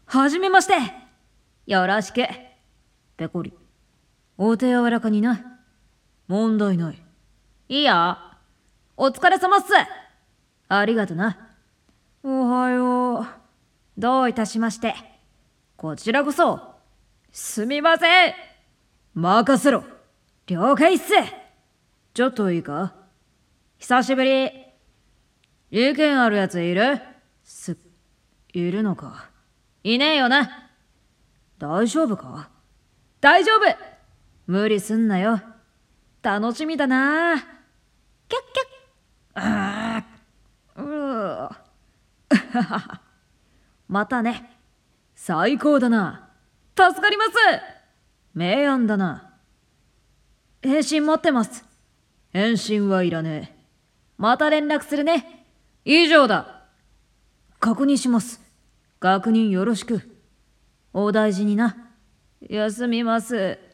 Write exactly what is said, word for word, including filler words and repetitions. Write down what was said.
はじめまして。よろしく。ペコリ。お手柔らかにな。問題ない。いいよ。お疲れ様っす。ありがとな。おはよう。どういたしまして。こちらこそ。すみません。任せろ。了解っす。ちょっといいか？久しぶり。意見あるやついる？す、いるのか。いねえよな。大丈夫か？大丈夫。無理すんなよ。楽しみだな。キャッキャッ。ああ、うーまたね。最高だな。助かります。明暗だな。返信待ってます。返信はいらねえ。また連絡するね。以上だ。確認します。確認よろしく。お大事にな。休みます。